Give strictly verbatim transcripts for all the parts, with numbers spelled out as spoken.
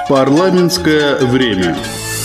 Парламентское время.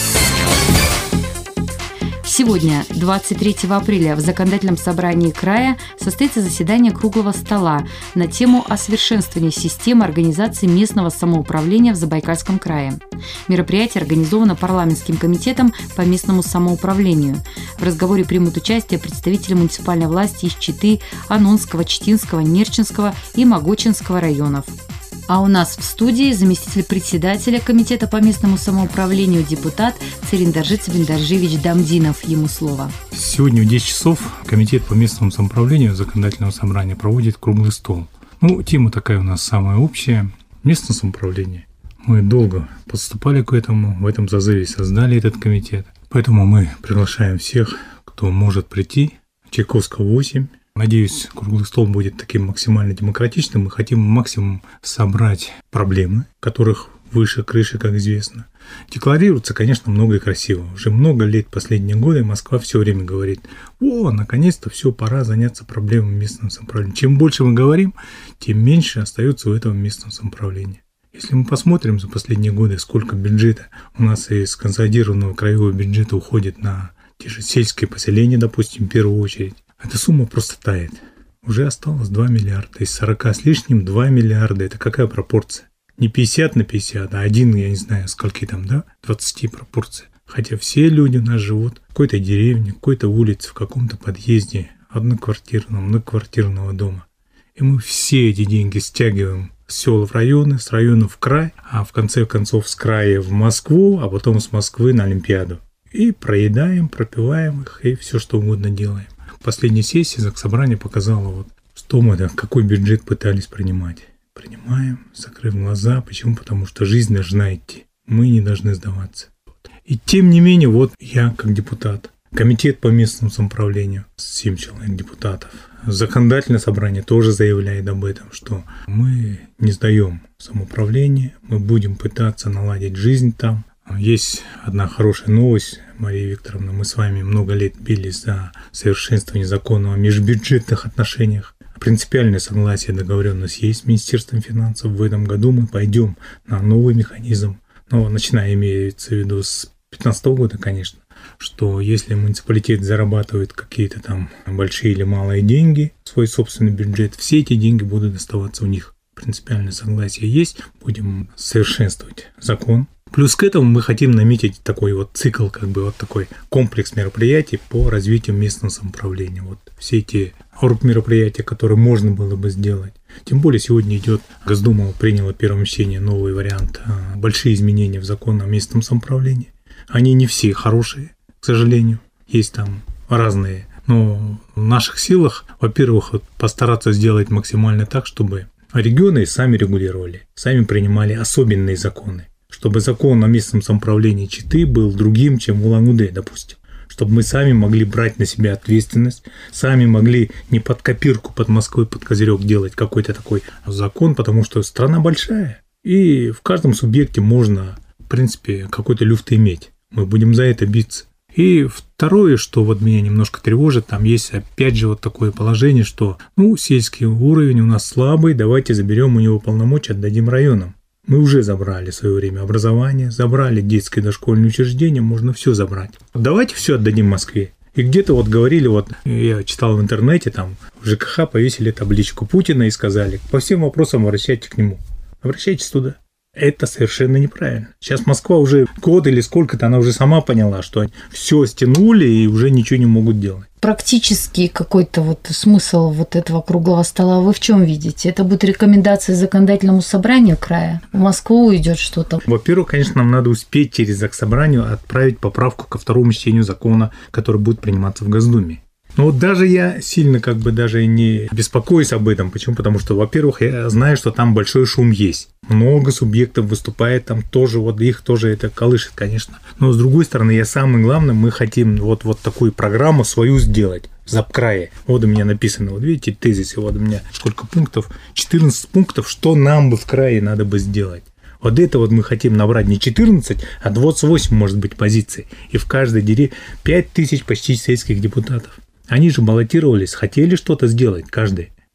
Сегодня, двадцать третьего апреля, в Законодательном собрании края состоится заседание круглого стола на тему о совершенствовании системы организации местного самоуправления в Забайкальском крае. Мероприятие организовано парламентским комитетом по местному самоуправлению. В разговоре примут участие представители муниципальной власти из Читы, Анонского, Читинского, Нерчинского и Могочинского районов. А у нас в студии заместитель председателя комитета по местному самоуправлению, депутат Цириндаржи Цвиндаржиевич Дамдинов. Ему слово. Сегодня в десять часов комитет по местному самоуправлению Законодательного собрания проводит круглый стол. Ну, тема такая у нас самая общая – местное самоуправление. Мы долго подступали к этому, в этом зазыве создали этот комитет. Поэтому мы приглашаем всех, кто может прийти, Чайковского восемь. Надеюсь, круглый стол будет таким максимально демократичным. Мы хотим максимум собрать проблемы, которых выше крыши, как известно. Декларируется, конечно, много и красиво. Уже много лет, последние годы, Москва все время говорит: о, наконец-то все, пора заняться проблемами местного самоуправления. Чем больше мы говорим, тем меньше остается в этом местном самоуправлении. Если мы посмотрим за последние годы, сколько бюджета у нас из консолидированного краевого бюджета уходит на те же сельские поселения, допустим, в первую очередь, эта сумма просто тает. Уже осталось два миллиарда. Из сорока с лишним два миллиарда. Это какая пропорция? Не пятьдесят на пятьдесят, а один, я не знаю, скольки там, да? двадцать пропорций. Хотя все люди у нас живут в какой-то деревне, в какой-то улице, в каком-то подъезде, одноквартирном, многоквартирного дома. И мы все эти деньги стягиваем с сел в районы, с районов в край, а в конце концов с края в Москву, а потом с Москвы на Олимпиаду. И проедаем, пропиваем их, и все что угодно делаем. Последняя сессия Заксобрания показала, вот, что мы, да, какой бюджет пытались принимать. Принимаем, закрыв глаза. Почему? Потому что жизнь должна идти. Мы не должны сдаваться. И тем не менее, вот я как депутат, комитет по местному самоуправлению, семь человек депутатов, Законодательное собрание тоже заявляет об этом, что мы не сдаем самоуправление, мы будем пытаться наладить жизнь там. Есть одна хорошая новость, Мария Викторовна, мы с вами много лет бились за совершенствование закона о межбюджетных отношениях. Принципиальное согласие, договоренность есть с Министерством финансов. В этом году мы пойдем на новый механизм, но начиная имеется в виду с две тысячи пятнадцатого года, конечно, что если муниципалитет зарабатывает какие-то там большие или малые деньги, свой собственный бюджет, все эти деньги будут оставаться у них. Принципиальное согласие есть, будем совершенствовать закон. Плюс к этому мы хотим наметить такой вот цикл, как бы вот такой комплекс мероприятий по развитию местного самоуправления. Вот все эти оргмероприятия, которые можно было бы сделать. Тем более сегодня идет, Госдума приняла в первом чтении новый вариант, большие изменения в закон о местном самоуправлении. Они не все хорошие, к сожалению, есть там разные. Но в наших силах, во-первых, вот постараться сделать максимально так, чтобы регионы сами регулировали, сами принимали особенные законы. Чтобы закон о местном самоуправлении Читы был другим, чем в Улан-Удэ, допустим. Чтобы мы сами могли брать на себя ответственность, сами могли не под копирку, под Москвой, под козырек делать какой-то такой закон, потому что страна большая, и в каждом субъекте можно, в принципе, какой-то люфт иметь. Мы будем за это биться. И второе, что вот меня немножко тревожит, там есть опять же вот такое положение, что ну, сельский уровень у нас слабый, давайте заберем у него полномочия, отдадим районам. Мы уже забрали в свое время образование, забрали детское дошкольное учреждение, можно все забрать. Давайте все отдадим Москве. И где-то вот говорили, вот я читал в интернете, там в ЖКХ повесили табличку Путина и сказали: по всем вопросам обращайтесь к нему. Обращайтесь туда. Это совершенно неправильно. Сейчас Москва уже год или сколько-то, она уже сама поняла, что они все стянули и уже ничего не могут делать. Практически какой-то вот смысл вот этого круглого стола вы в чем видите? Это будет рекомендация Законодательному собранию края? В Москву уйдет что-то? Во-первых, конечно, нам надо успеть через Заксобранию отправить поправку ко второму чтению закона, который будет приниматься в Госдуме. Но вот даже я сильно как бы даже не беспокоюсь об этом. Почему? Потому что, во-первых, я знаю, что там большой шум есть. Много субъектов выступает, там тоже, вот их тоже это колышет, конечно. Но с другой стороны, я самое главное, мы хотим вот, вот такую программу свою сделать. Запкрае. Вот у меня написано, вот видите, тезисы, вот у меня сколько пунктов, четырнадцать пунктов, что нам бы в крае надо бы сделать. Вот это вот мы хотим набрать не четырнадцать, а двадцать восемь, может быть, позиций. И в каждой деревне пять тысяч почти сельских депутатов. Они же баллотировались, хотели что-то сделать, каждый.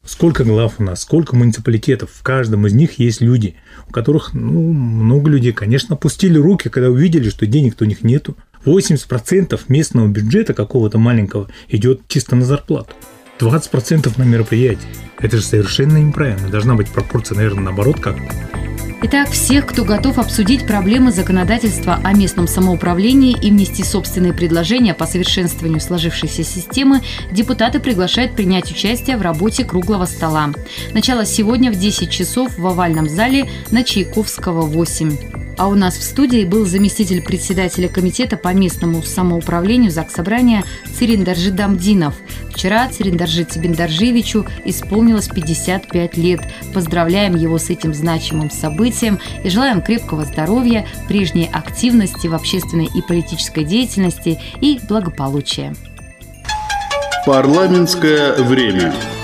Сколько глав у нас, сколько муниципалитетов. В каждом из них есть люди, у которых, ну, много людей, конечно, опустили руки, когда увидели, что денег-то у них нету. восемьдесят процентов местного бюджета какого-то маленького идет чисто на зарплату. двадцать процентов на мероприятия. Это же совершенно неправильно. Должна быть пропорция, наверное, наоборот как-то. Итак, всех, кто готов обсудить проблемы законодательства о местном самоуправлении и внести собственные предложения по совершенствованию сложившейся системы, депутаты приглашают принять участие в работе круглого стола. Начало сегодня в десять часов в овальном зале на Чайковского, восемь. А у нас в студии был заместитель председателя комитета по местному самоуправлению Заксобрания Цириндаржи Дамдинов. Вчера Цириндаржи Цибиндаржиевичу исполнилось пятьдесят пять лет. Поздравляем его с этим значимым событием и желаем крепкого здоровья, прежней активности в общественной и политической деятельности и благополучия. Парламентское время.